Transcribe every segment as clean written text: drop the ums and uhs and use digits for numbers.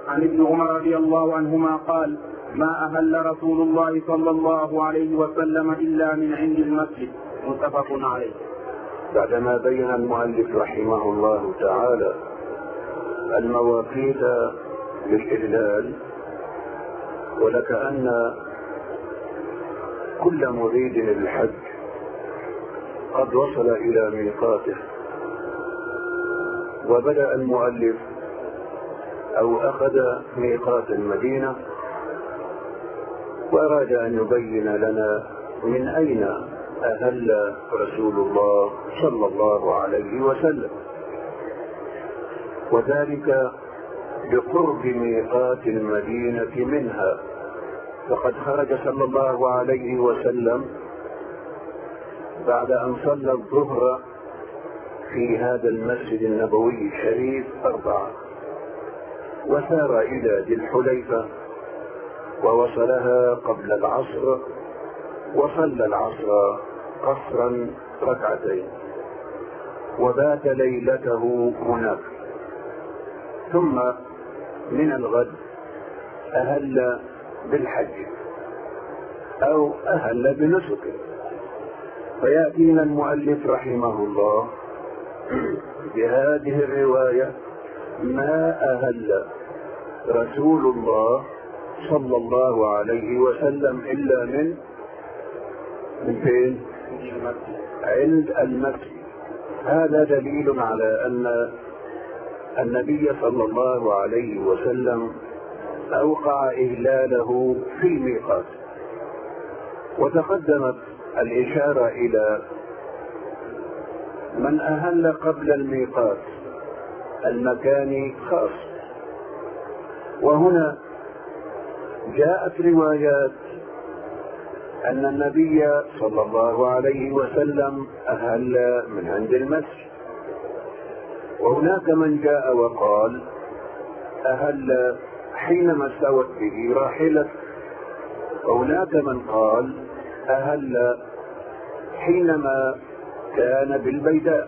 عن ابن عمر رضي الله عنهما قال: ما أهل رسول الله صلى الله عليه وسلم إلا من عند المسجد. متفق عليه. بعدما بين المؤلف رحمه الله تعالى المواقيت للإهلال، ولكأن كل مريد للحج قد وصل إلى ميقاته، وبدأ المؤلف أو أخذ ميقات المدينة وأراد أن يبين لنا من أين أهل رسول الله صلى الله عليه وسلم، وذلك بقرب ميقات المدينة منها. فقد خرج صلى الله عليه وسلم بعد أن صلى الظهر في هذا المسجد النبوي الشريف 4، وسار إلى ذي الحليفة ووصلها قبل العصر، وصلى العصر قصرا 2 وبات ليلته هناك. ثم من الغد أهل بالحج أو أهل بنسك. فيأتينا المؤلف رحمه الله بهذه الرواية: ما أهل رسول الله صلى الله عليه وسلم إلا من فين؟ عند المسجد. هذا دليل على أن النبي صلى الله عليه وسلم أوقع إهلاله في الميقات. وتقدمت الإشارة إلى من أهل قبل الميقات المكاني خاص. وهنا جاءت روايات أن النبي صلى الله عليه وسلم أهل من عند المسجد، وهناك من جاء وقال أهل حينما استوت به راحلة، وهناك من قال أهل حينما كان بالبيداء.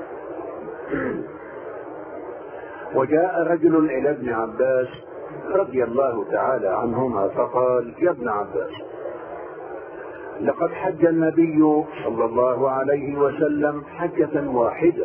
وجاء رجل إلى ابن عباس رضي الله تعالى عنهما فقال: يا ابن عباس، لقد حج النبي صلى الله عليه وسلم حجة واحدة،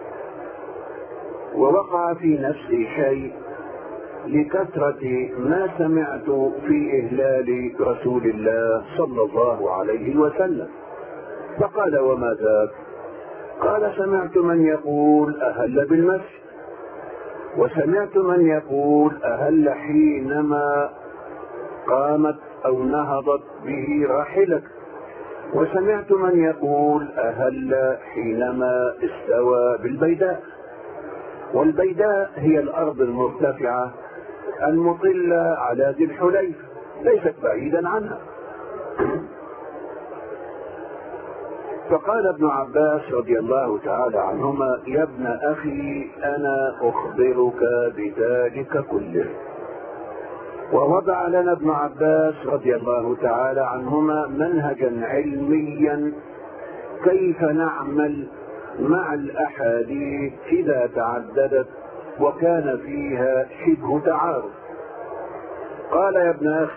ووقع في نفسي شيء لكثرة ما سمعت في إهلال رسول الله صلى الله عليه وسلم. فقال: وما ذاك؟ قال: سمعت من يقول أهل بالمسجد، وسمعت من يقول أهل حينما قامت أو نهضت به راحلة، وسمعت من يقول أهل حينما استوى بالبيداء. والبيداء هي الأرض المرتفعة المطلة على ذي الحليفة، ليست بعيدا عنها. فقال ابن عباس رضي الله تعالى عنهما: يا ابن أخي، أنا أخبرك بذلك كله. ووضع لنا ابن عباس رضي الله تعالى عنهما منهجا علميا كيف نعمل مع الأحاديث إذا تعددت وكان فيها شبه تعارض. قال: يا ابن أخي،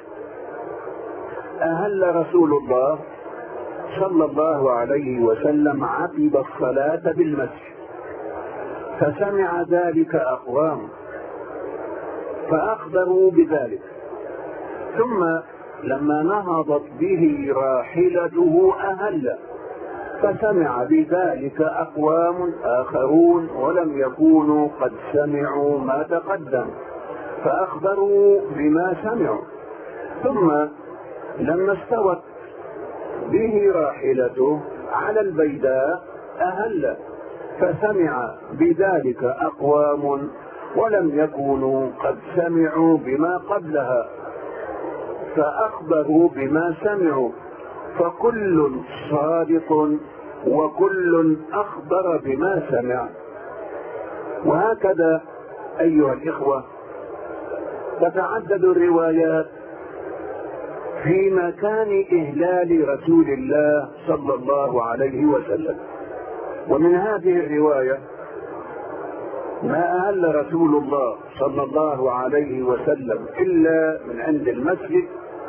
أهل رسول الله صلى الله عليه وسلم عقب الصلاة بالمسجد، فسمع ذلك أقوام فأخبروا بذلك، ثم لما نهضت به راحلته أهل، فسمع بذلك أقوام آخرون ولم يكونوا قد سمعوا ما تقدم فأخبروا بما سمعوا. ثم لما استوت به راحلته على البيداء أهل، فسمع بذلك أقوام ولم يكونوا قد سمعوا بما قبلها فأخبروا بما سمعوا، فكل صادق وكل أخبر بما سمع. وهكذا أيها الإخوة تتعدد الروايات في مكان إهلال رسول الله صلى الله عليه وسلم. ومن هذه الرواية ما أهل رسول الله صلى الله عليه وسلم إلا من عند المسجد،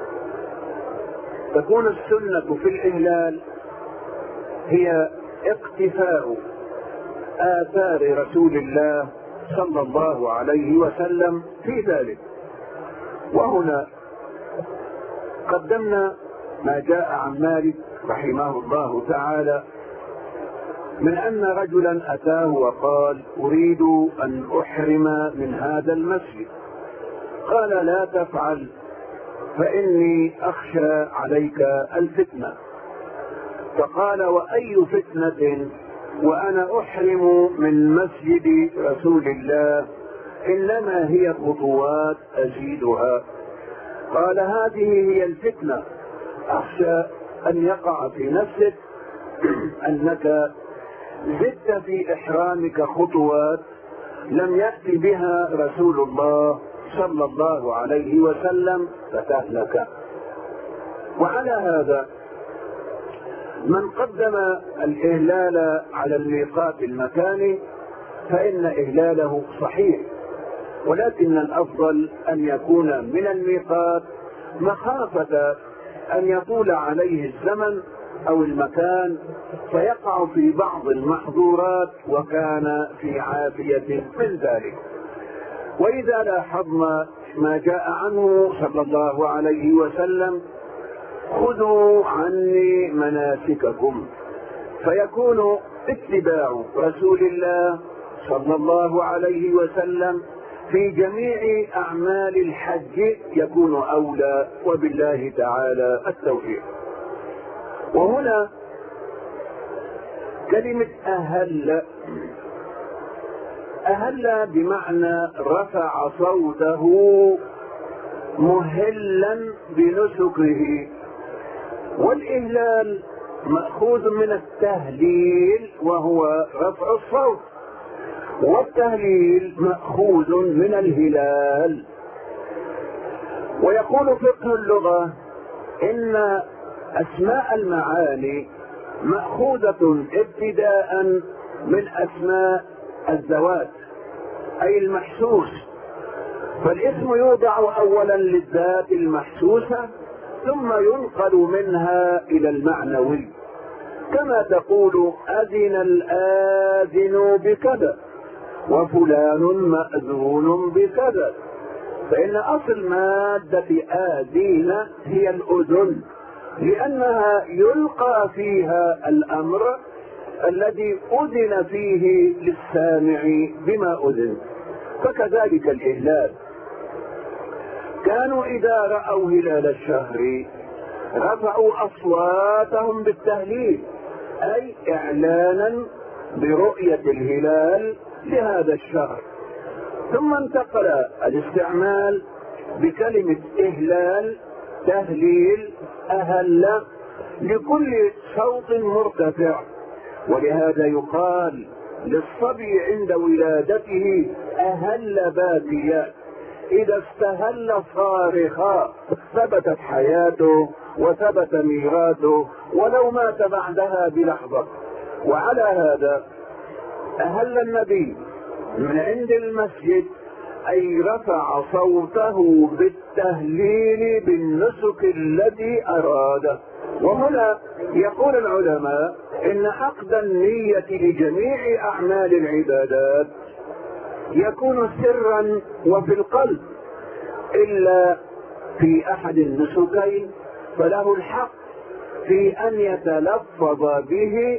تكون السنة في الإهلال هي اقتفاء آثار رسول الله صلى الله عليه وسلم في ذلك. وهنا قدمنا ما جاء عن مالك رحمه الله تعالى من أن رجلا أتاه وقال: أريد أن أحرم من هذا المسجد. قال: لا تفعل، فإني أخشى عليك الفتنة. فقال: وأي فتنة وأنا أحرم من مسجد رسول الله؟ إنما هي خطوات أزيدها. قال: هذه هي الفتنة، أخشى أن يقع في نفسك أنك زدت في إحرامك خطوات لم يأتي بها رسول الله صلى الله عليه وسلم فتهلك. وعلى هذا من قدم الإهلال على الميقات المكاني فإن إهلاله صحيح، ولكن الأفضل أن يكون من الميقات مخافة أن يطول عليه الزمن أو المكان فيقع في بعض المحظورات وكان في عافية من ذلك. وإذا لاحظنا ما جاء عنه صلى الله عليه وسلم: خذوا عني مناسككم، فيكون اتباع رسول الله صلى الله عليه وسلم في جميع أعمال الحج يكون أولى، وبالله تعالى التوفيق. وهنا كلمة أهل بمعنى رفع صوته مهلا بنسكه، والإهلال مأخوذ من التهليل وهو رفع الصوت، والتهليل مأخوذ من الهلال. ويقول فقه اللغة إن أسماء المعاني مأخوذة ابتداء من أسماء الذوات أي المحسوس، فالاسم يوضع أولا للذات المحسوسة ثم ينقل منها إلى المعنوي، كما تقول: أذن الآذن بكذا، وفلان مأذون بكذا، فإن أصل مادة آذين هي الأذن، لأنها يلقى فيها الأمر الذي أذن فيه للسامع بما أذن. فكذلك الإهلال، كانوا إذا رأوا هلال الشهر رفعوا أصواتهم بالتهليل، أي إعلانا برؤية الهلال لهذا الشهر. ثم انتقل الاستعمال بكلمة إهلال، تهليل، أهل، لكل صوت مرتفع. ولهذا يقال للصبي عند ولادته: أهل باكيا، إذا استهل صارخا ثبتت حياته وثبت ميراثه ولو مات بعدها بلحظة. وعلى هذا أهل النبي من عند المسجد، أي رفع صوته بالتهليل بالنسك الذي أراده. وهنا يقول العلماء إن عقد النية لجميع أعمال العبادات يكون سرا وفي القلب، إلا في أحد النسكين فله الحق في أن يتلفظ به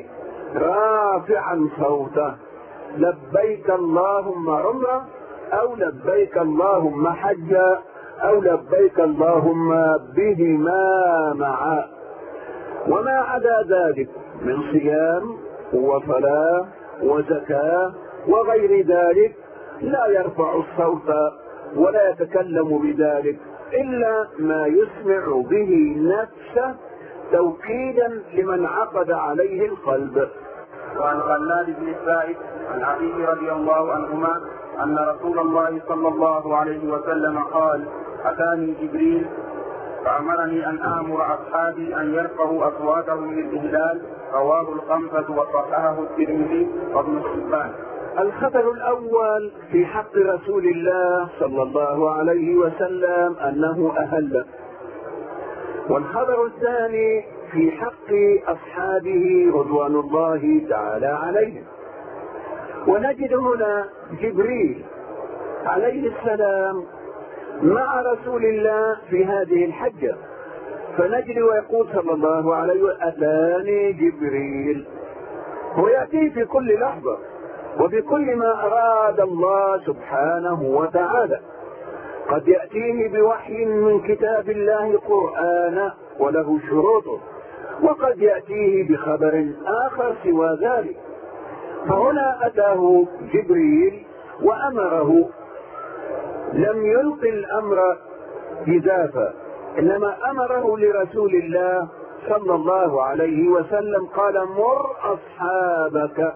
رافعا صوته: لبيك اللهم عمرة، أو لبيك اللهم حجا، أو لبيك اللهم بهما معا. وما عدا ذلك من صيام وصلاة وزكاة وغير ذلك لا يرفع الصوت ولا يتكلم بذلك إلا ما يسمع به نفسه توكيدا لمن عقد عليه القلب. وعن خلاد بن السائب عن علي رضي الله عنهما أن رسول الله صلى الله عليه وسلم قال: أتاني جبريل فأمرني أن آمر أصحابي أن يرفعوا أصواتهم بالإهلال. رواه الخمسة وصححه الترمذي وابن حبان. الخطر الأول في حق رسول الله صلى الله عليه وسلم أنه أهل، والخطر الثاني في حق أصحابه رضوان الله تعالى عليهم. ونجد هنا جبريل عليه السلام مع رسول الله في هذه الحجة، فنجد ويقول صلى الله عليه وسلم: أتاني جبريل. ويأتيه في كل لحظة وبكل ما أراد الله سبحانه وتعالى. قد يأتيه بوحي من كتاب الله قرآنا وله شروطه، وقد يأتيه بخبر آخر سوى ذلك. فهنا أتاه جبريل وأمره، لم يلقي الأمر جزافا، إنما أمره لرسول الله صلى الله عليه وسلم، قال: مر أصحابك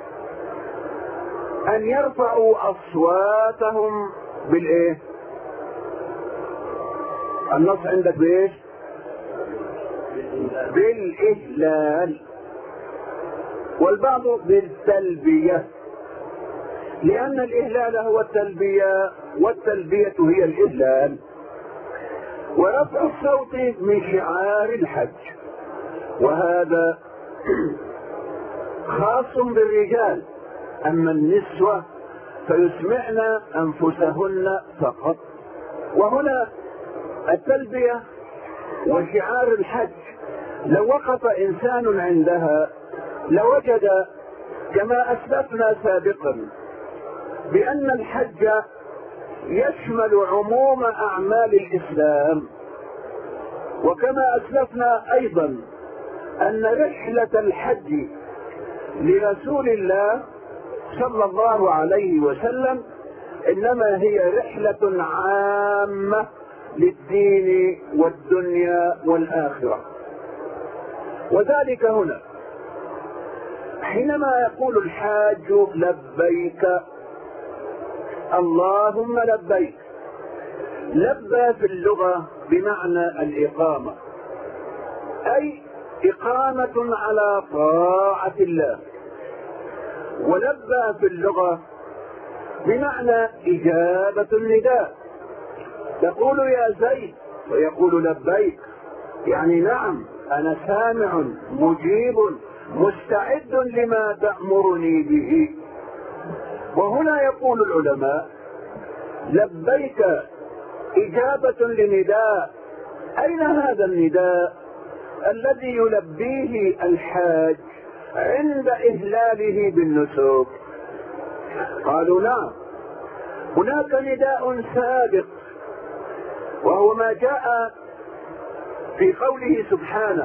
أن يرفعوا أصواتهم بالإيه؟ النص عندك بإيش؟ بالإهلال، والبعض بالتلبية، لأن الإهلال هو التلبية والتلبية هي الإهلال. ورفع الصوت من شعار الحج، وهذا خاص بالرجال، أما النسوة فيسمعن أنفسهن فقط. وهنا التلبية وشعار الحج لو وقف إنسان عندها لوجد كما أسلفنا سابقا بأن الحج يشمل عموم أعمال الإسلام، وكما أسلفنا أيضا أن رحلة الحج لرسول الله صلى الله عليه وسلم إنما هي رحلة عامة للدين والدنيا والآخرة. وذلك هنا حينما يقول الحاج: لبيك اللهم لبيك. لبى في اللغة بمعنى الإقامة، أي إقامة على طاعة الله. ولبى في اللغة بمعنى إجابة النداء، تقول: يا زيد، ويقول: لبيك، يعني نعم أنا سامع مجيب مستعد لما تأمرني به. وهنا يقول العلماء: لبيك إجابة لنداء. أين هذا النداء الذي يلبيه الحاج عند إهلاله بالنسك؟ قالوا: نعم، هناك نداء سابق، وهو ما جاء في قوله سبحانه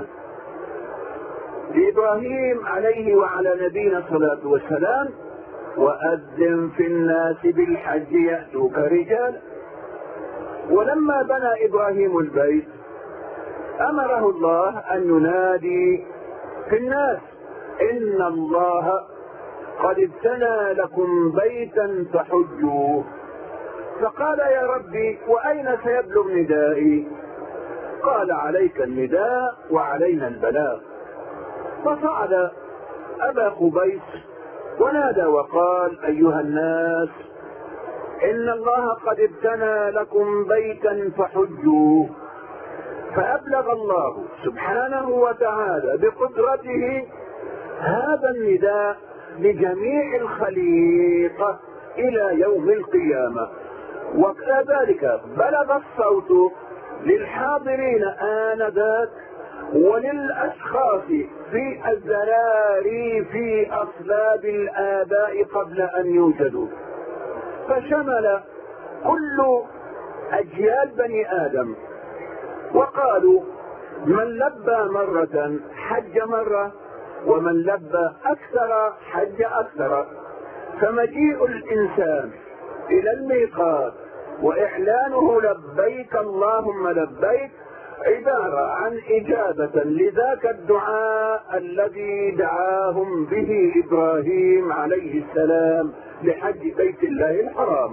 لإبراهيم عليه وعلى نبينا الصلاة والسلام: وأذن في الناس بالحج يأتوك رجالا. ولما بنى إبراهيم البيت أمره الله أن ينادي في الناس: إن الله قد ابتنى لكم بيتا فحجوه. فقال: يا ربي، وأين سيبلغ ندائي؟ قال: عليك النداء وعلينا البلاغ. فصعد أبا قبيس ونادى وقال: أيها الناس، إن الله قد ابتنى لكم بيتا فحجوه. فأبلغ الله سبحانه وتعالى بقدرته هذا النداء لجميع الخليقة إلى يوم القيامة. وكذلك بلغ الصوت للحاضرين آنذاك وللأشخاص في الذراري في أصلاب الآباء قبل أن يوجدوا، فشمل كل أجيال بني آدم. وقالوا: من لبى مرة حج مرة، ومن لبى أكثر حج أكثر. فمجيء الإنسان إلى الميقات وإعلانه لبيك اللهم لبيك عبارة عن إجابة لذاك الدعاء الذي دعاهم به إبراهيم عليه السلام لحج بيت الله الحرام.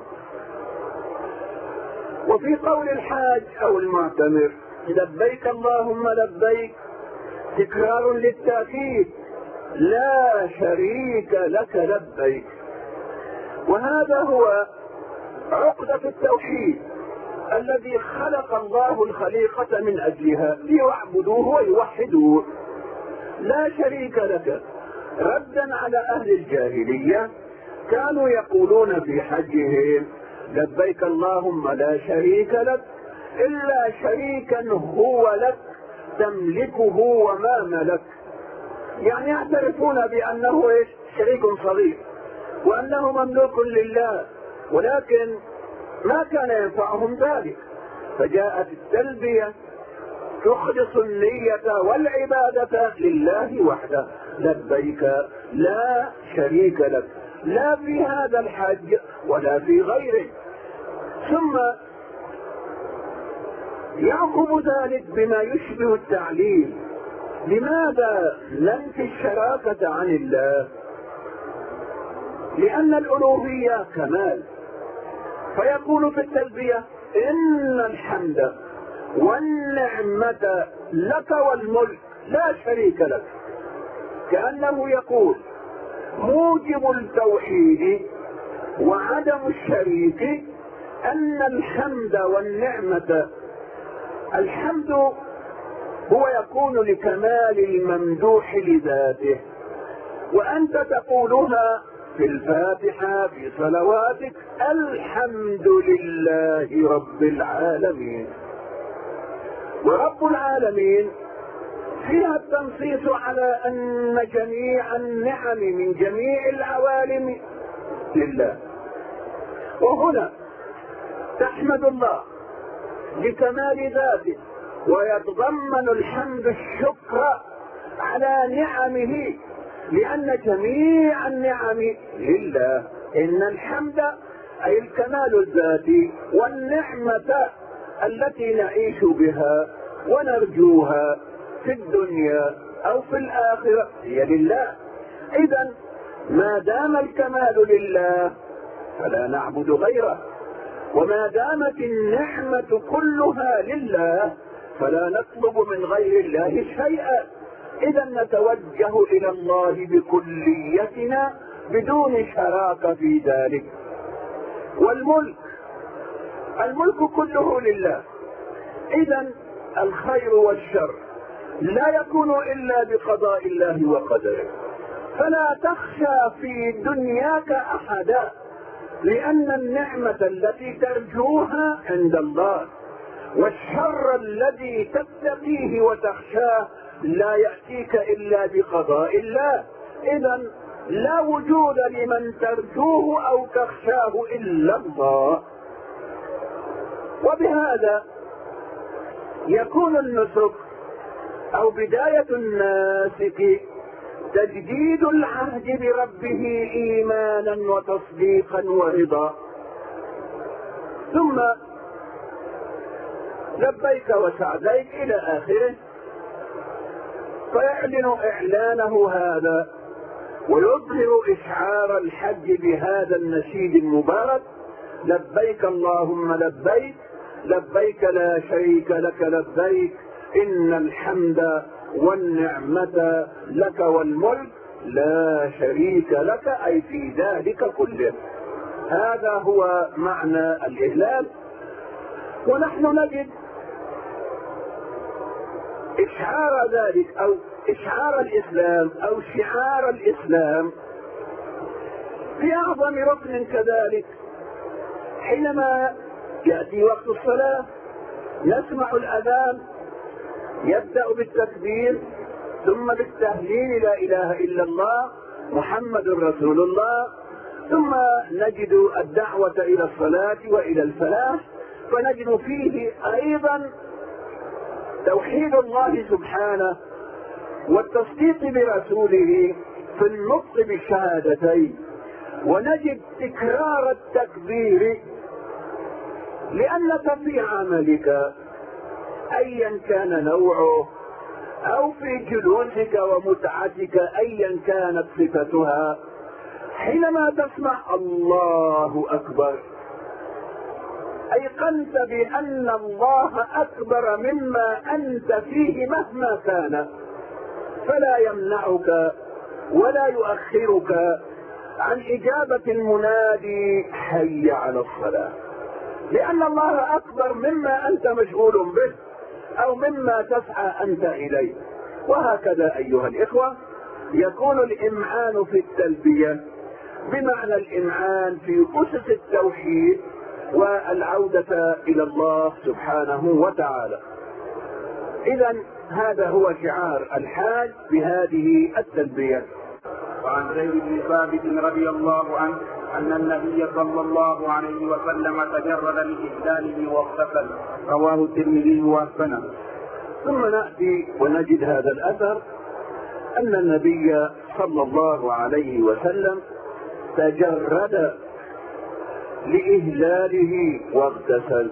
وفي قول الحاج أو المعتمر: لبيك اللهم لبيك، تكرار للتأكيد: لا شريك لك لبيك. وهذا هو عقدة التوحيد الذي خلق الله الخليقة من أجلها، ليعبدوه ويوحدوه. لا شريك لك، ردا على أهل الجاهلية كانوا يقولون في حجهم: لبيك اللهم لا شريك لك إلا شريكا هو لك تملكه وما ملك. يعني يعترفون بأنه شريك صغير وأنه مملوك لله، ولكن ما كان ينفعهم ذلك. فجاءت التلبية تخلص النية والعبادة لله وحده: لبيك لا شريك لك، لا في هذا الحج ولا في غيره. ثم يعقب ذلك بما يشبه التعليل: لماذا ننفي الشراكة عن الله؟ لأن الألوهية كمال. فيقول في التلبية: إن الحمد والنعمة لك والملك لا شريك لك. كأنه يقول موجب التوحيد وعدم الشريك أن الحمد والنعمة، الحمد هو يكون لكمال الممدوح لذاته، وأنت تقولها في الفاتحة في صلواتك: الحمد لله رب العالمين. ورب العالمين فيها التنصيص على أن جميع النعم من جميع العوالم لله. وهنا تحمد الله لكمال ذاته، ويتضمن الحمد الشكر على نعمه، لأن جميع النعم لله. إن الحمد أي الكمال الذاتي، والنعمة التي نعيش بها ونرجوها في الدنيا أو في الآخرة هي لله. إذن ما دام الكمال لله فلا نعبد غيره، وما دامت النعمة كلها لله فلا نطلب من غير الله شيئا. إذا نتوجه إلى الله بكليتنا بدون شراكة في ذلك. والملك، الملك كله لله. إذا الخير والشر لا يكون إلا بقضاء الله وقدره. فلا تخشى في دنياك أحدا، لأن النعمة التي ترجوها عند الله، والشر الذي تتقيه وتخشاه لا يأتيك إلا بقضاء الله. إذن لا وجود لمن ترجوه أو تخشاه إلا الله. وبهذا يكون النسك أو بداية الناسك تجديد العهد بربه إيمانا وتصديقا ورضا، ثم لبيك وسعديك إلى آخره. فيعلن إعلانه هذا ويظهر إشعار الحج بهذا النشيد المبارك: لبيك اللهم لبيك، لبيك لا شريك لك لبيك، إن الحمد والنعمة لك والملك لا شريك لك، أي في ذلك كله. هذا هو معنى الإهلال. ونحن نجد إشعار ذلك أو إشعار الإسلام أو شعار الإسلام في أعظم ركن كذلك. حينما يأتي وقت الصلاة نسمع الأذان يبدأ بالتكبير ثم بالتهليل: لا إله إلا الله محمد رسول الله. ثم نجد الدعوة إلى الصلاة وإلى الفلاح، فنجد فيه أيضا توحيد الله سبحانه والتصديق برسوله في النطق بالشهادتين. ونجد تكرار التكبير، لأنك في عملك أيا كان نوعه أو في جلوسك ومتعتك أيا كانت صفتها، حينما تسمع الله أكبر أيقنت بأن الله أكبر مما أنت فيه مهما كان، فلا يمنعك ولا يؤخرك عن إجابة المنادي حي على الصلاة، لأن الله أكبر مما أنت مشغول به أو مما تسعى أنت إليه. وهكذا أيها الإخوة يكون الإمعان في التلبية بمعنى الإمعان في أسس التوحيد والعودة إلى الله سبحانه وتعالى. إذا هذا هو شعار الحاج بهذه التلبية. وعن زيد بن ثابت رضي الله عنه أن النبي صلى الله عليه وسلم تجرد لإهلاله واغتسل، رواه الترمذي وحسنه. ثم نأتي ونجد هذا الأثر أن النبي صلى الله عليه وسلم تجرد لإهلاله واغتسل.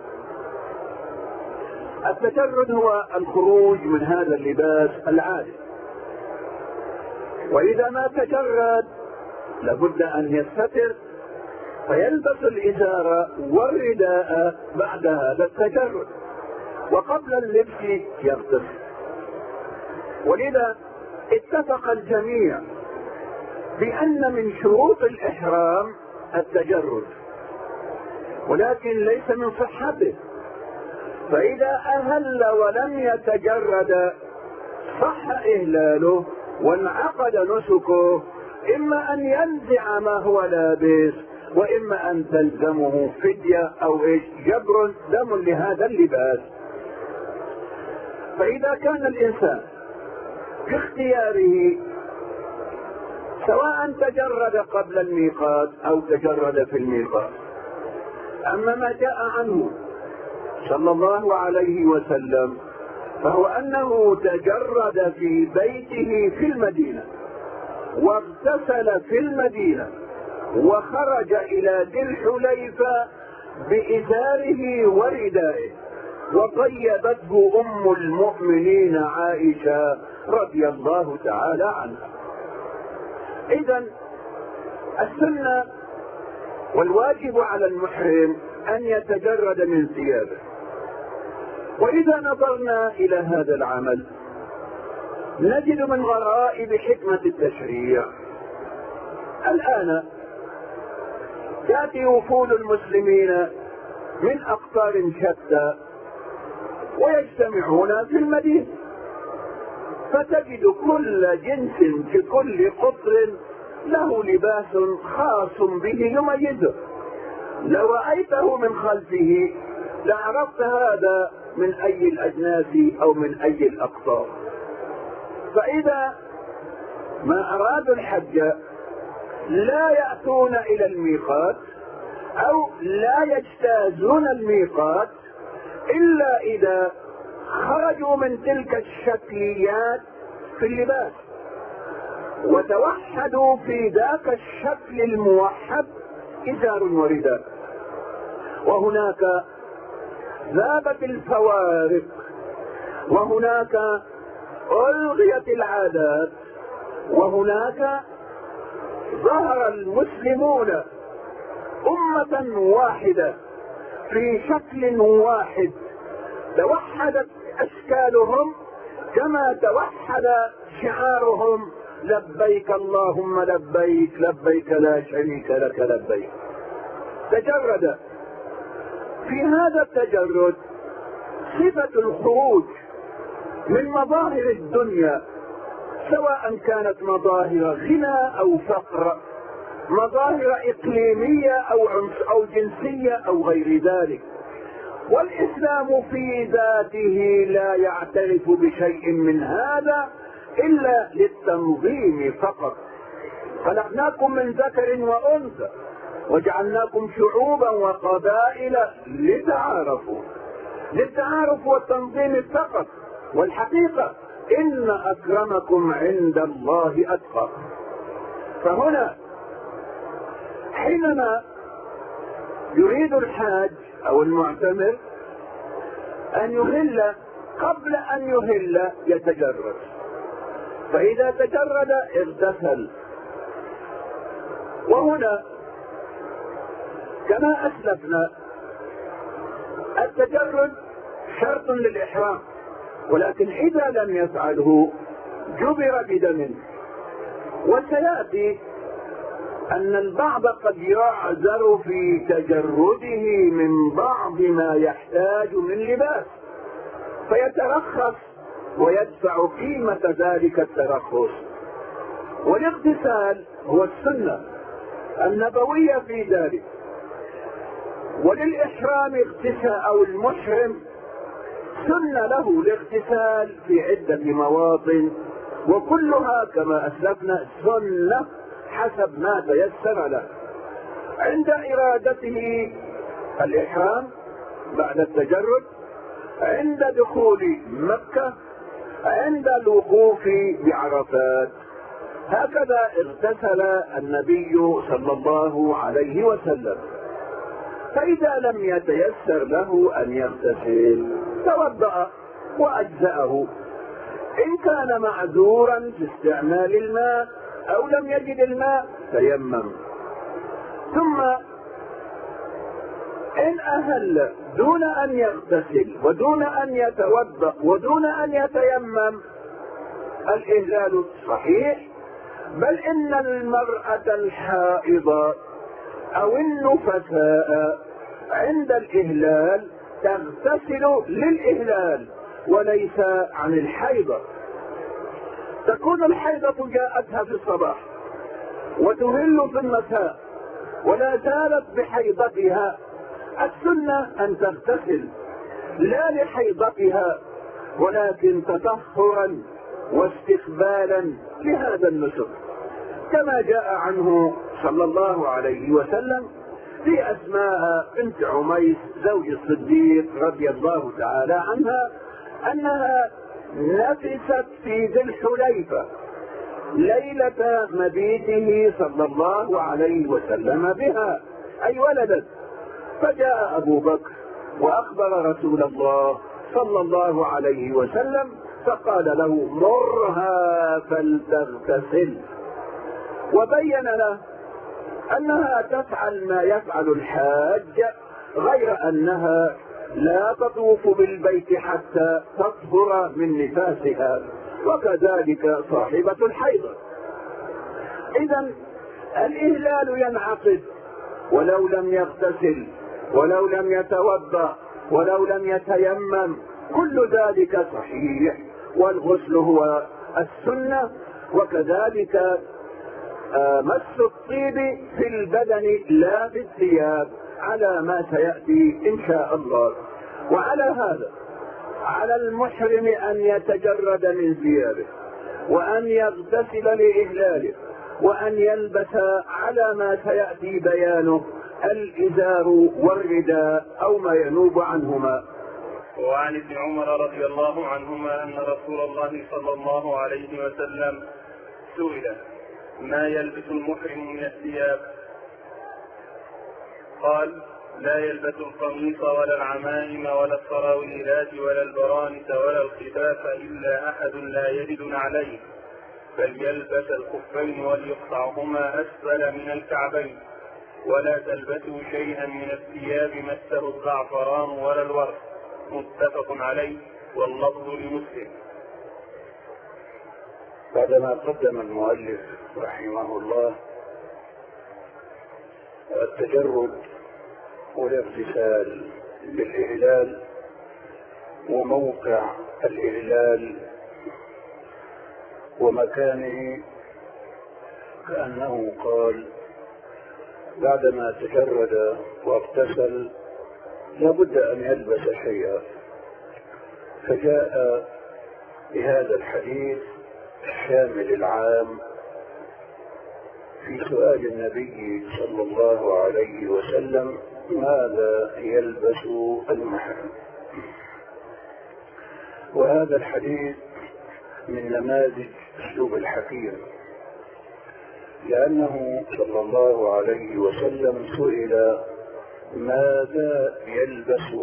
التجرد هو الخروج من هذا اللباس العادي، وإذا ما تجرد لابد أن يستتر فيلبس الإزار والرداء بعد هذا التجرد، وقبل اللبس يغتسل. ولذا اتفق الجميع بأن من شروط الإحرام التجرد، ولكن ليس من صحته، فإذا أهل ولم يتجرد صح إهلاله وانعقد نسكه، إما أن ينزع ما هو لابس، وإما أن تلزمه فدية أو جبر دم لهذا اللباس. فإذا كان الإنسان باختياره سواء تجرد قبل الميقات أو تجرد في الميقات، أما ما جاء عنه صلى الله عليه وسلم فهو أنه تجرد في بيته في المدينة واغتسل في المدينة وخرج إلى ذي الحليفة بإزاره وردائه، وطيبته أم المؤمنين عائشة رضي الله تعالى عنها. إذن السنة والواجب على المحرم أن يتجرد من ثيابه. وإذا نظرنا إلى هذا العمل نجد من غرائب حكمة التشريع الآن يأتي وفود المسلمين من أقطار شتى ويجتمعون في المدينة، فتجد كل جنس في كل قطر له لباس خاص به يميزه، لو رأيته من خلفه لعرفت هذا من أي الأجناس أو من أي الأقطار. فإذا ما أرادوا الحج لا يأتون إلى الميقات أو لا يجتازون الميقات إلا إذا خرجوا من تلك الشكليات في اللباس وتوحدوا في ذاك الشكل الموحد إزار ورداء. وهناك ذابت الفوارق، وهناك ألغيت العادات، وهناك ظهر المسلمون أمة واحدة في شكل واحد، توحدت أشكالهم كما توحد شعارهم لبيك اللهم لبيك لبيك لا شريك لك لبيك. تجرد. في هذا التجرد صفة الخروج من مظاهر الدنيا، سواء كانت مظاهر غنى أو فقر، مظاهر إقليمية أو جنسية أو غير ذلك. والإسلام في ذاته لا يعترف بشيء من هذا إلا للتنظيم فقط. خلقناكم من ذكر وأنثى وجعلناكم شعوبا وقبائل للتعارف والتنظيم فقط. والحقيقة إن أكرمكم عند الله أتقاكم. فهنا حينما يريد الحاج أو المعتمر أن يهل، قبل أن يهل يتجرد، فإذا تجرد اغتسل. وهنا كما أسلفنا التجرد شرط للإحرام، ولكن إذا لم يفعله جبر بدم. وسيأتي أن البعض قد يعذر في تجرده من بعض ما يحتاج من لباس فيترخص ويدفع قيمة ذلك الترخص. والاغتسال هو السنة النبوية في ذلك. وللإحرام اغتسال أو المحرم سنة له الاغتسال في عدة مواطن، وكلها كما أسلفنا سنة حسب ما تيسر له. عند إرادته الإحرام بعد التجرد، عند دخول مكة، عند الوقوف بعرفات، هكذا اغتسل النبي صلى الله عليه وسلم. فإذا لم يتيسر له أن يغتسل توضأ وأجزأه. إن كان معذورا في استعمال الماء أو لم يجد الماء تيمم. ثم إن أهل دون أن يغتسل ودون أن يتوضأ ودون أن يتيمم الإهلال صحيح، بل إن المرأة الحائضة أو النفساء عند الإهلال تغتسل للإهلال وليس عن الحيضة. تكون الحيضة جاءتها في الصباح وتهل في المساء ولا زالت بحيضتها، السنة أن تغتسل لا لحيضتها ولكن تطهرا واستقبالا لهذا النسك، كما جاء عنه صلى الله عليه وسلم في أسماء بنت عميس زوج الصديق رضي الله تعالى عنها أنها نفست في ذي الحليفة ليلة مبيته صلى الله عليه وسلم بها، أي ولدت. فجاء أبو بكر وأخبر رسول الله صلى الله عليه وسلم فقال له مرها فلتغتسل، وبين له أنها تفعل ما يفعل الحاج، غير أنها لا تطوف بالبيت حتى تطهر من نفاسها، وكذلك صاحبة الحيض. إذن الإهلال ينعقد ولو لم يغتسل ولو لم يتوضأ ولو لم يتيمم، كل ذلك صحيح، والغسل هو السنة. وكذلك مس الطيب في البدن لا في الثياب على ما سيأتي إن شاء الله. وعلى هذا على المحرم أن يتجرد من ثيابه وأن يغتسل لإهلاله وأن يلبس على ما سيأتي بيانه الإزار والرداء أو ما ينوب عنهما. وعن ابن عمر رضي الله عنهما أن رسول الله صلى الله عليه وسلم سئل ما يلبس المحرم من الثياب؟ قال لا يلبس القميص ولا العمائم ولا السراويلات ولا البرانس ولا الخفاف إلا أحد لا يجد نعليه، فليلبس الخفين وليقطعهما أسفل من الكعبين، ولا تلبسوا شيئا من الثياب مسه الزعفران ولا الورد، متفق عليه واللفظ لمسلم. بعدما قدم المؤلف رحمه الله التجرد والاغتسال بالإهلال وموقع الإهلال ومكانه، كأنه قال بعدما تجرد واغتسل لابد أن يلبس شيئا، فجاء بهذا الحديث الشامل العام في سؤال النبي صلى الله عليه وسلم ماذا يلبس المحرم. وهذا الحديث من نماذج اسلوب الحكيم، لأنه صلى الله عليه وسلم سئل ماذا يلبس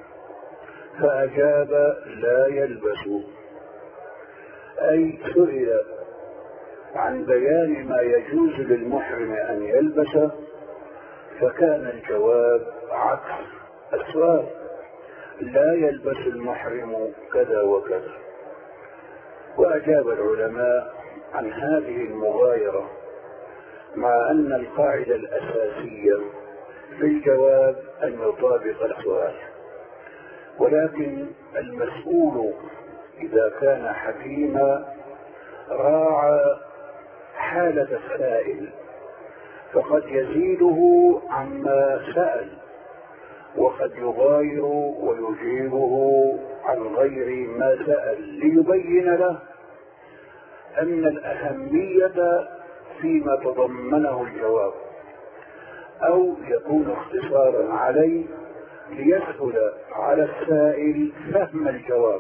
فأجاب لا يلبس، أي سئل عن بيان ما يجوز للمحرم أن يلبسه، فكان الجواب عكس السؤال، لا يلبس المحرم كذا وكذا. وأجاب العلماء عن هذه المغايرة مع أن القاعدة الأساسية في الجواب أن يطابق السؤال، ولكن المسؤول إذا كان حكيما راعى حالة السائل، فقد يزيده عما سأل، وقد يغاير ويجيبه عن غير ما سأل ليبين له أن الأهمية فيما تضمنه الجواب، أو يكون اختصارا عليه ليسهل على السائل فهم الجواب.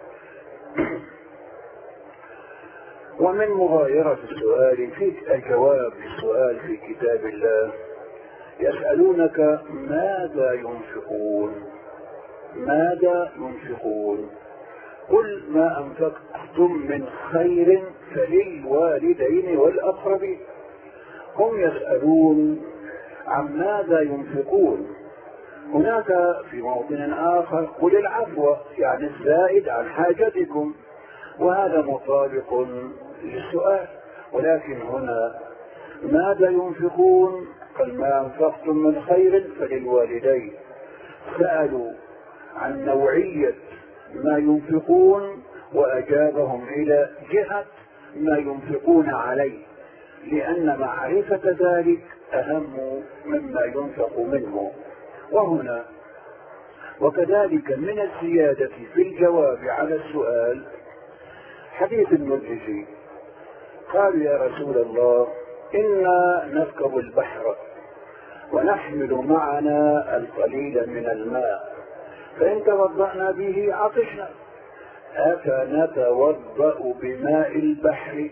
ومن مغايرة السؤال في الجواب للسؤال في كتاب الله يسألونك ماذا ينفقون، ماذا ينفقون، قل ما أنفقتم من خير فللوالدين والأقربين. هم يسألون عن ماذا ينفقون. هناك في موطن آخر قل العفو، يعني الزائد عن حاجتكم، وهذا مطابق للسؤال. ولكن هنا ماذا ينفقون؟ قل ما أنفقتم من خير فللوالدين. سألوا عن نوعية ما ينفقون وأجابهم إلى جهة ما ينفقون عليه، لأن معرفة ذلك أهم مما ينفق منه. وهنا وكذلك من الزيادة في الجواب على السؤال حديث المرجشي، قال يا رسول الله إنا نركب البحر ونحمل معنا القليل من الماء، فإن توضأنا به عطشنا، أفنتوضأ بماء البحر؟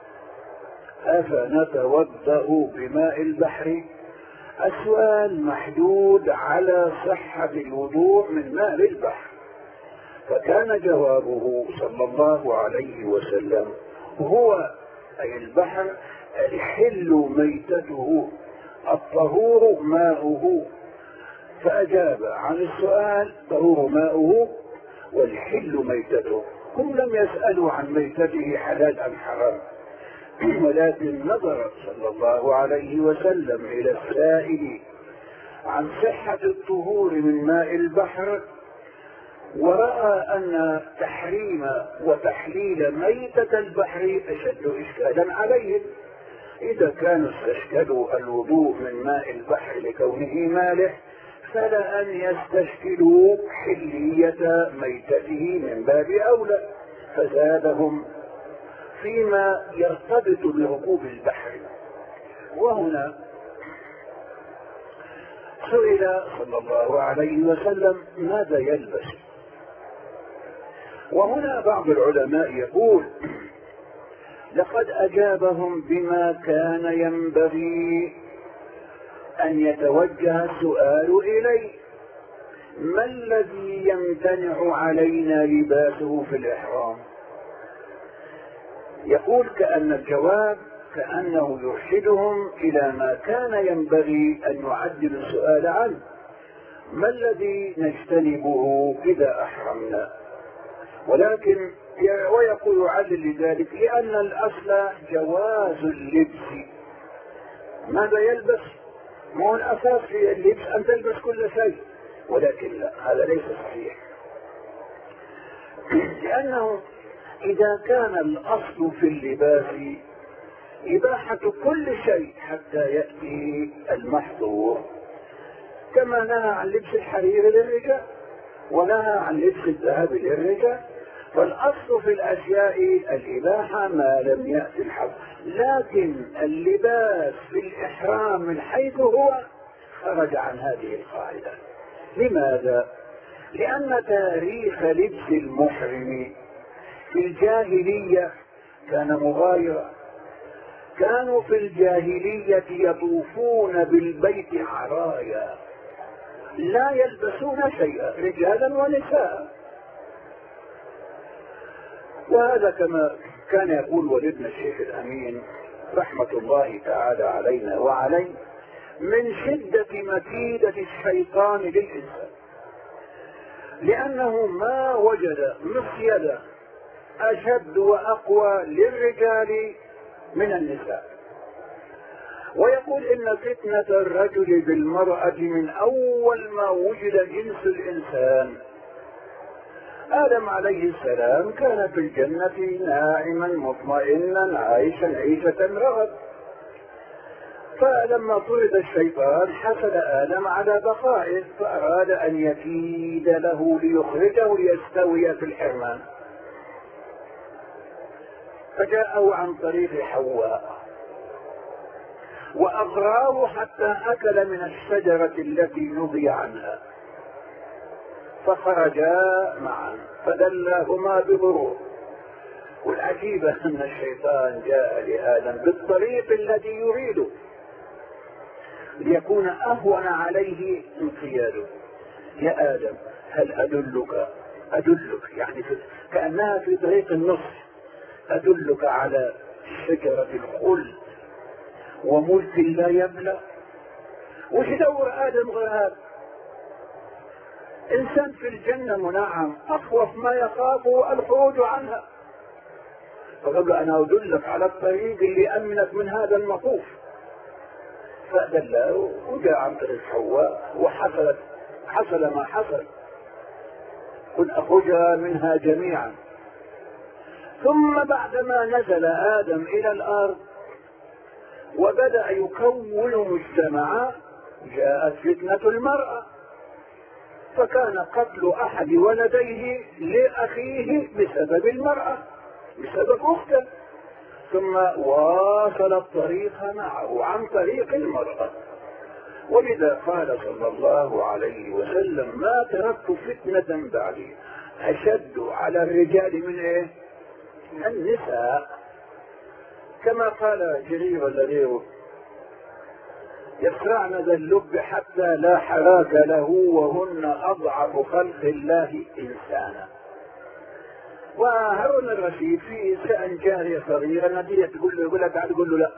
أفنتوضأ بماء البحر؟ السؤال محدود على صحة الوضوء من ماء البحر، فكان جوابه صلى الله عليه وسلم هو أي البحر الحل ميتته الطهور ماؤه، فأجاب عن السؤال طهور ماؤه والحل ميتته. هم لم يسألوا عن ميتته حلال أم حرام، ولكن نظر صلى الله عليه وسلم إلى السائل عن صحة الطهور من ماء البحر، ورأى أن تحريم وتحليل ميتة البحر أشد إشكالا عليهم. إذا كانوا استشكلوا الوضوء من ماء البحر لكونه مالح، فلا أن يستشكلوا حلية ميتته من باب أولى، فزادهم فيما يرتبط بركوب البحر. وهنا سئل صلى الله عليه وسلم ماذا يلبس، وهنا بعض العلماء يقول لقد أجابهم بما كان ينبغي أن يتوجه السؤال إليه: ما الذي يمتنع علينا لباسه في الإحرام؟ يقول كأن الجواب كأنه يرشدهم إلى ما كان ينبغي أن يعدل السؤال عنه: ما الذي نجتنبه إذا أحرمنا؟ ولكن ويقول يعلل لذلك لأن الأصل جواز اللبس. ماذا يلبس؟ ما هو الأساس في اللبس أن تلبس كل شيء، ولكن لا، هذا ليس صحيح، لأنه إذا كان الأصل في اللباس إباحة كل شيء حتى يأتي المحظور، كما نهى عن لبس الحرير للرجال ونهى عن لبس الذهب للرجال، فالأصل في الأشياء الإباحة ما لم يأتي الحظر. لكن اللباس في الإحرام من حيث هو خرج عن هذه القاعدة. لماذا؟ لأن تاريخ لبس المحرم في الجاهلية كان مغايرا. كانوا في الجاهلية يطوفون بالبيت عرايا لا يلبسون شيئا، رجالا ونساء. وهذا كما كان يقول ولدنا الشيخ الأمين رحمة الله تعالى علينا وعليه: من شدة مكيدة الشيطان للإنسان، لأنه ما وجد مصيدة أشد وأقوى للرجال من النساء. ويقول إن فتنة الرجل بالمرأة من أول ما وجد جنس الإنسان. آدم عليه السلام كان في الجنة ناعما مطمئنا عايشا عيشة رغد، فلما طرد الشيطان حسد آدم على بقائه، فأراد أن يكيد له ليخرجه ليستوي في الحرمان، فجاءه عن طريق حواء وأغراه حتى أكل من الشجرة التي نهي عنها، فخرجا معا فدلاهما بغرور. والعجيبة أن الشيطان جاء لآدم بالطريق الذي يريده ليكون أهون عليه انقياده. يا آدم هل أدلك يعني كأنها في طريق النصح، أدلك على شجرة الخلد وملك لا يبلى. وش دور آدم غير هذا؟ إنسان في الجنة منعم، أخوف ما يخافه الخروج عنها، فقال أنا أدلك على الطريق اللي أمنك من هذا المخوف. فدله وجاء عن طريق حواء حصل ما حصل، قل أخرجا منها جميعا. ثم بعدما نزل آدم إلى الأرض وبدأ يكون مجتمعا جاءت فتنة المرأة، فكان قتل أحد ولديه لأخيه بسبب المرأة، بسبب أخته، ثم واصل الطريق معه عن طريق المرأة. ولذا قال صلى الله عليه وسلم ما تركت فتنة بعدي أشد على الرجال من إيه؟ النساء. كما قال جرير الذي يسرعن ذا اللب حتى لا حراك له وهن أضعف خلق الله إنسانا. وهارون الرشيد في شأن جارية صغيرة نبيه يقول له تعال، تقول له لا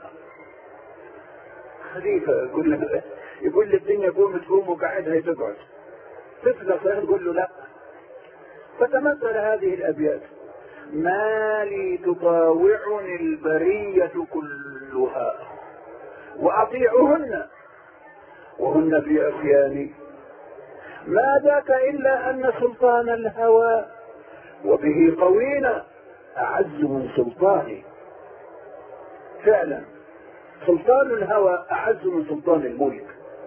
خليفة، يقول لي الدنيا تقوم وقاعدها تقعد، طفلة صغيرة تقول له لا. فتمثل هذه الأبيات: ما لي تطاوعني البرية كلها وأطيعهن وهن في عصياني، ما ذاك إلا أن سلطان الهوى وبه قوينا أعز من سلطاني. فعلا سلطان الهوى أعز من سلطان الملك.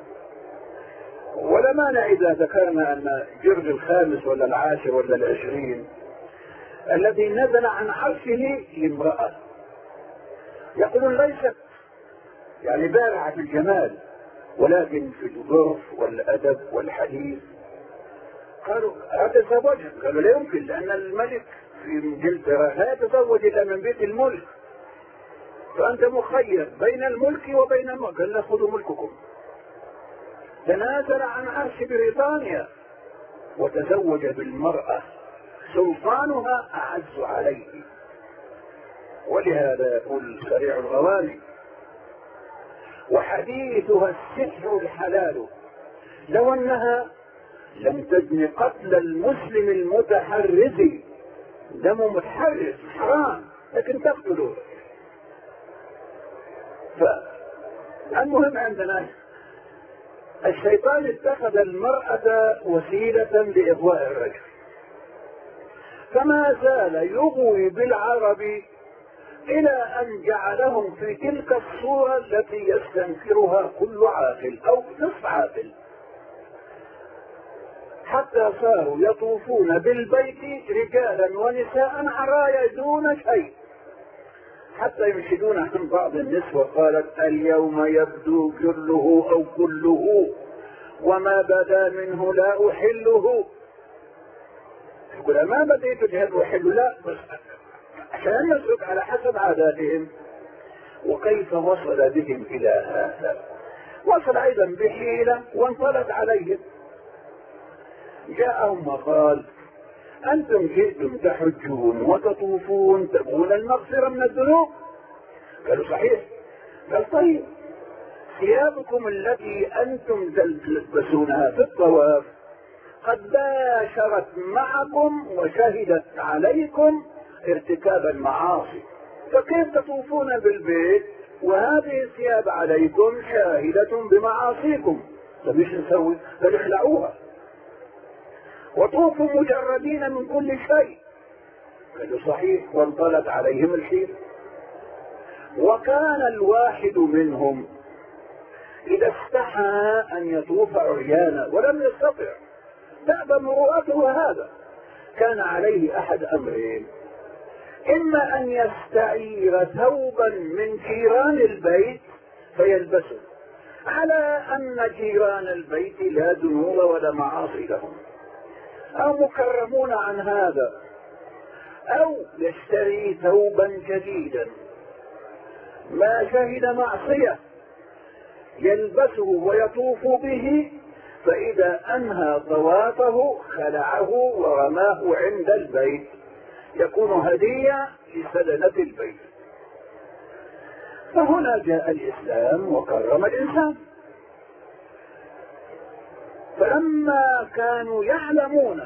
ولا مانع إذا ذكرنا أن جرج الخامس ولا العاشر ولا العشرين الذي نزل عن عرشه لامرأة، يقولون ليست يعني بارعة في الجمال، ولكن في الظرف والأدب والحديث. قالوا أتزوجها؟ قالوا لا يمكن، لأن الملك في إنجلترا لا يتزوج إلا من بيت الملك، فأنت مخير بين الملك وبين الملك. قال خذوا ملككم. تنازل عن عرش بريطانيا وتزوج بالمرأة سلطانها أعز عليه. ولهذا يقول سريع الغواني: وحديثها السحر الحلال لو أنها لم تزن قتل المسلم المتحرز، دم متحرز حرام لكن تقتله. فالمهم عندنا الشيطان اتخذ المرأة وسيلة لإغواء الرجل، فما زال يغوي بالعرب إلى أن جعلهم في تلك الصورة التي يستنكرها كل عاقل أو نصف عاقل، حتى صاروا يطوفون بالبيت رجالا ونساء عرايا دون شيء، حتى ينشدون عن بعض النسوة قالت: اليوم يبدو جله أو كله وما بدا منه لا أحله. يقول ما بديت جهد أحله، لا بس عشان نسلك على حسب عاداتهم. وكيف وصل بهم إلى هذا؟ وصل أيضا بحيلة وانطلت عليهم. جاءهم وقال: أنتم جئتم تحجون وتطوفون تبغون المغفرة من الذنوب. قالوا صحيح. قال طيب ثيابكم التي أنتم تلبسونها في الطواف قد باشرت معكم وشهدت عليكم ارتكاب المعاصي، فكيف تطوفون بالبيت وهذه الثياب عليكم شاهدة بمعاصيكم، فمش نسوي بل اخلعوها وطوفوا مجردين من كل شيء. قالوا صحيح، وانطلت عليهم الحيل. وكان الواحد منهم إذا استحى أن يطوف عريانا ولم يستطع، تأبى مروءته هذا، كان عليه أحد أمرين: إما أن يستعير ثوبا من جيران البيت فيلبسه، على أن جيران البيت لا ذنوب ولا معاصي لهم أو مكرمون عن هذا، أو يشتري ثوبا جديدا ما شهد معصية يلبسه ويطوف به، فإذا أنهى طوافه خلعه ورماه عند البيت، يكون هدية لسدنة البيت. فهنا جاء الإسلام وكرم الإنسان. فلما كانوا يعلمون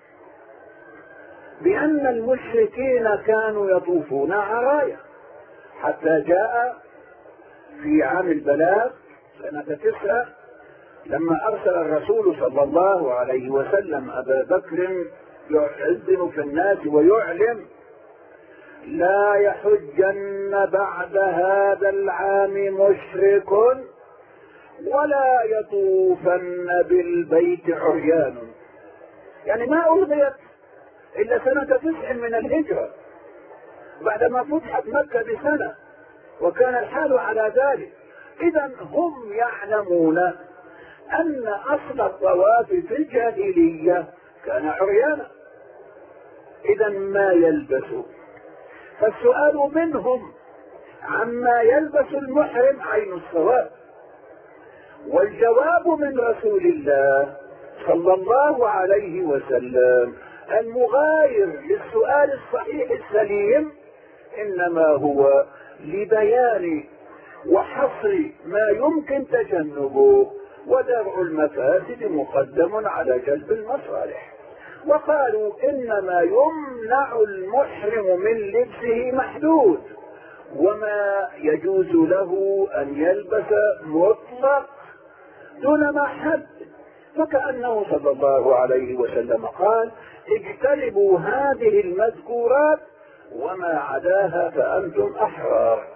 بأن المشركين كانوا يطوفون عرايا، حتى جاء في عام البلاغ سنة 9 لما أرسل الرسول صلى الله عليه وسلم أبا بكر يؤذن في الناس ويعلم: لا يحجن بعد هذا العام مشرك ولا يطوفن بالبيت عريان. يعني ما ألغيت إلا سنة 9 من الهجرة، بعدما فتحت مكة بسنة، وكان الحال على ذلك. إذا هم يعلمون أن أصل الطواف في الجاهلية كان عريانا، إذا ما يلبسوا. فالسؤال منهم عما يلبس المحرم عين الصواب، والجواب من رسول الله صلى الله عليه وسلم المغاير للسؤال الصحيح السليم إنما هو لبيان وحصر ما يمكن تجنبه، ودرء المفاسد مقدم على جلب المصالح. وقالوا إنما يمنع المحرم من لبسه محدود، وما يجوز له أن يلبس مطلق دون ما حد. فكأنه صلى الله عليه وسلم قال: اجتنبوا هذه المذكورات وما عداها فأنتم أحرار.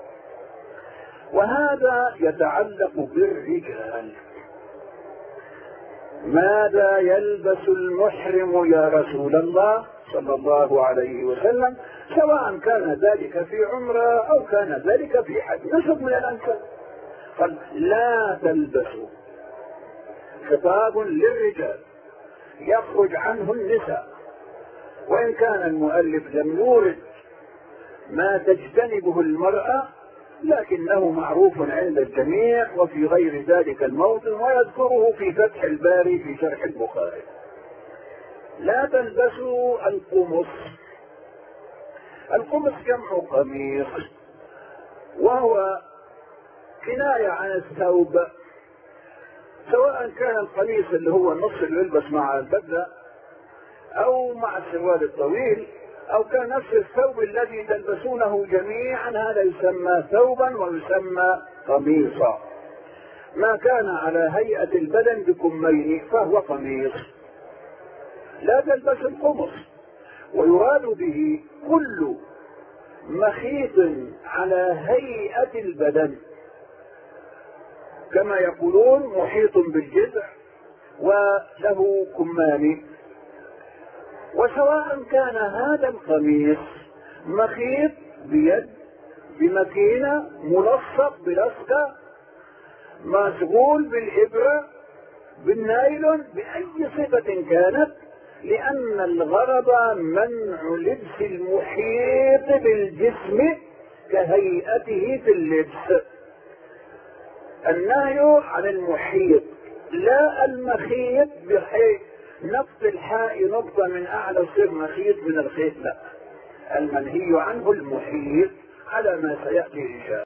وهذا يتعلق بالرجال. ماذا يلبس المحرم يا رسول الله صلى الله عليه وسلم، سواء كان ذلك في عمرة أو كان ذلك في حج؟ نسب من الأنساب. قال: لا تلبسوا، خطاب للرجال يخرج عنه النساء، وإن كان المؤلف لم يورد ما تجتنبه المرأة، لكنه معروف عند الجميع وفي غير ذلك الموطن، ويذكره في فتح الباري في شرح البخاري. لا تلبسوا القمص. القمص جمع قميص، وهو كناية عن الثوب، سواء كان القميص اللي هو النص اللي يلبس مع البدلة أو مع السروال الطويل، أو كان نفس الثوب الذي تلبسونه جميعا، هذا يسمى ثوبا ويسمى قميصا. ما كان على هيئة البدن بكمين فهو قميص. لا تلبس القمص، ويراد به كل مخيط على هيئة البدن، كما يقولون محيط بالجذع وله كمان. وسواء كان هذا القميص مخيط بيد بمكينة، ملصق بلصقة، مشغول بالإبرة، بالنايلون، بأي صفة كانت، لأن الغرض منع لبس المحيط بالجسم كهيئته في اللبس. النهي عن المحيط، لا المخيط بحيث نقط الحاء نقطة من أعلى يصير مخيط من الخيط، لا، المنهي عنه المحيط على ما سيأتي إن شاء الله.